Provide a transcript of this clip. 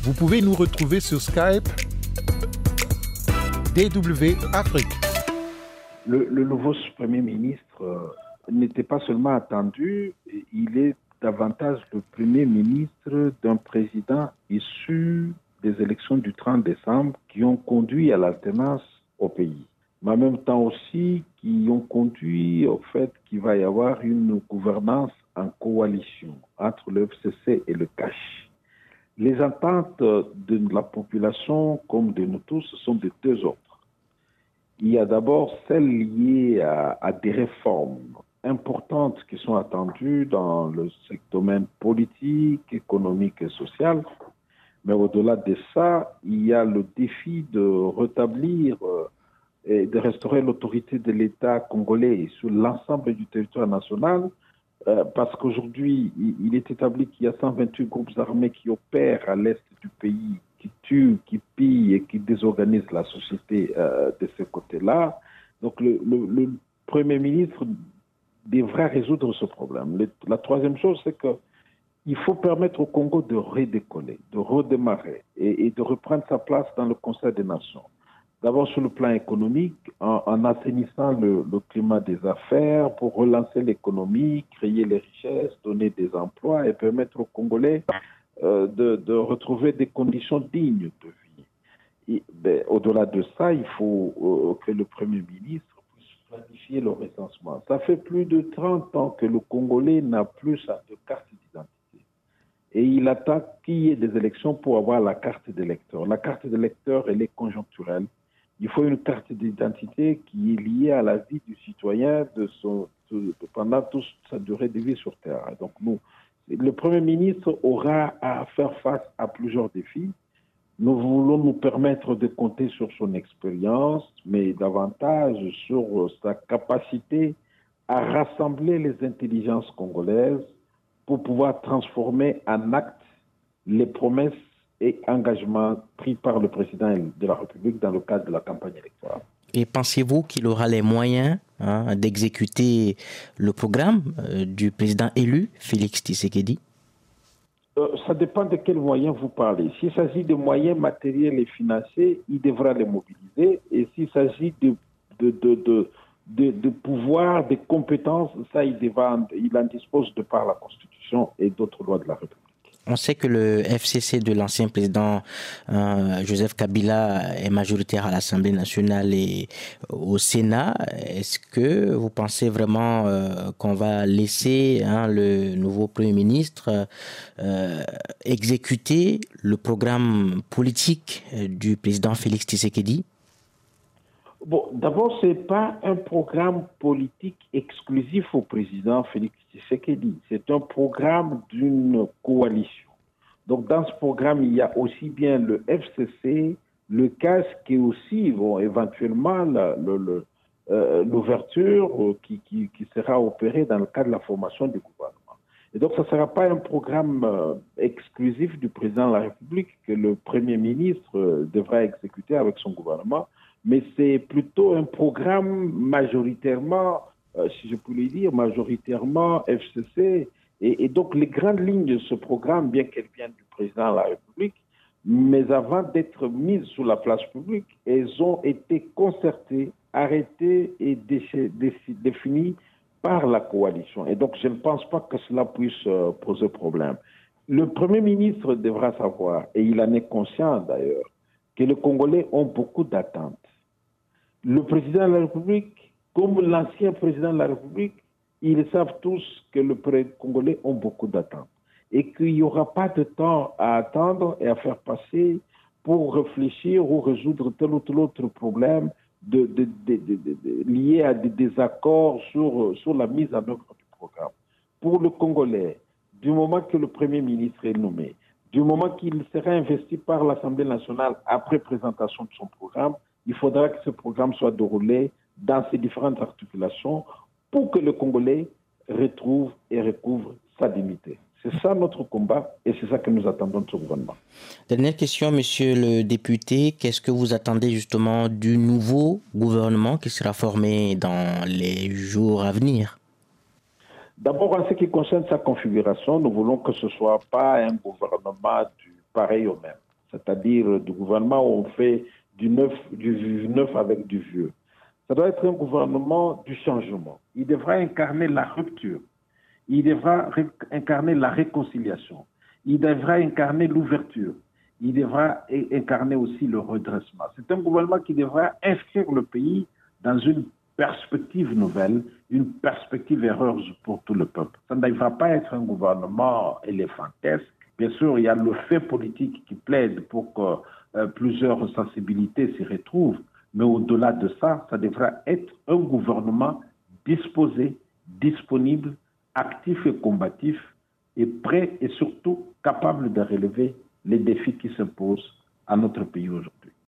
Vous pouvez nous retrouver sur Skype DW Afrique. Le nouveau Premier ministre n'était pas seulement attendu, il est davantage le Premier ministre d'un président issu des élections du 30 décembre qui ont conduit à l'alternance au pays. Mais en même temps aussi qui ont conduit au fait qu'il va y avoir une gouvernance en coalition entre le FCC et le CACH. Les attentes de la population comme de nous tous sont de deux ordres. Il y a d'abord celles liées à des réformes importantes qui sont attendues dans le domaine politique, économique et social. Mais au-delà de ça, il y a le défi de rétablir et de restaurer l'autorité de l'État congolais sur l'ensemble du territoire national, parce qu'aujourd'hui, il est établi qu'il y a 128 groupes armés qui opèrent à l'est du pays, qui tuent, qui pillent et qui désorganisent la société de ce côté-là. Donc le Premier ministre devra résoudre ce problème. La troisième chose, c'est qu'il faut permettre au Congo de redécoller, de redémarrer et de reprendre sa place dans le Conseil des Nations. D'abord sur le plan économique, en assainissant le climat des affaires pour relancer l'économie, créer les richesses, donner des emplois et permettre aux Congolais de retrouver des conditions dignes de vie. Au-delà de ça, il faut que le Premier ministre puisse planifier le recensement. Ça fait plus de 30 ans que le Congolais n'a plus de carte d'identité. Et il attend qu'il y ait des élections pour avoir la carte d'électeur. La carte d'électeur, elle est conjoncturelle. Il faut une carte d'identité qui est liée à la vie du citoyen pendant toute sa durée de vie sur Terre. Donc le Premier ministre aura à faire face à plusieurs défis. Nous voulons nous permettre de compter sur son expérience, mais davantage sur sa capacité à rassembler les intelligences congolaises pour pouvoir transformer en actes les promesses et engagements pris par le président de la République dans le cadre de la campagne électorale. Et pensez-vous qu'il aura les moyens d'exécuter le programme du président élu, Félix Tshisekedi? Ça dépend de quels moyens vous parlez. S'il s'agit de moyens matériels et financiers, il devra les mobiliser. Et s'il s'agit de pouvoir, de compétences, ça, il en dispose de par la Constitution et d'autres lois de la République. On sait que le FCC de l'ancien président Joseph Kabila est majoritaire à l'Assemblée nationale et au Sénat. Est-ce que vous pensez vraiment qu'on va laisser le nouveau Premier ministre exécuter le programme politique du président Félix Tshisekedi? Bon, d'abord, ce n'est pas un programme politique exclusif au président Félix Tshisekedi. C'est un programme d'une coalition. Donc, dans ce programme, il y a aussi bien le FCC, le CAS, qui aussi vont éventuellement l'ouverture qui sera opérée dans le cadre de la formation du gouvernement. Et donc, ça ne sera pas un programme exclusif du président de la République que le Premier ministre devra exécuter avec son gouvernement, mais c'est plutôt un programme majoritairement, si je puis le dire, majoritairement FCC. Et donc, les grandes lignes de ce programme, bien qu'elles viennent du président de la République, mais avant d'être mises sur la place publique, elles ont été concertées, arrêtées et définies par la coalition. Et donc, je ne pense pas que cela puisse poser problème. Le Premier ministre devra savoir, et il en est conscient d'ailleurs, que les Congolais ont beaucoup d'attentes. Le président de la République, comme l'ancien président de la République, ils savent tous que les Congolais ont beaucoup d'attentes et qu'il n'y aura pas de temps à attendre et à faire passer pour réfléchir ou résoudre tel ou tel autre problème lié à des désaccords sur la mise en œuvre du programme. Pour le Congolais, du moment que le Premier ministre est nommé, du moment qu'il sera investi par l'Assemblée nationale après présentation de son programme, il faudra que ce programme soit déroulé dans ses différentes articulations pour que le Congolais retrouve et recouvre sa dignité. C'est ça notre combat et c'est ça que nous attendons de ce gouvernement. Dernière question, monsieur le député. Qu'est-ce que vous attendez justement du nouveau gouvernement qui sera formé dans les jours à venir? D'abord, en ce qui concerne sa configuration, nous voulons que ce ne soit pas un gouvernement du pareil au même. c'est-à-dire du gouvernement où on fait du neuf avec du vieux. Ça doit être un gouvernement du changement. Il devra incarner la rupture. Il devra incarner la réconciliation. Il devra incarner l'ouverture. Il devra incarner aussi le redressement. C'est un gouvernement qui devra inscrire le pays dans une perspective nouvelle, une perspective heureuse pour tout le peuple. Ça ne devra pas être un gouvernement éléphantesque. Bien sûr, il y a le fait politique qui plaide pour que plusieurs sensibilités s'y retrouvent, mais au-delà de ça, ça devra être un gouvernement disposé, disponible, actif et combatif, et prêt et surtout capable de relever les défis qui se posent à notre pays aujourd'hui.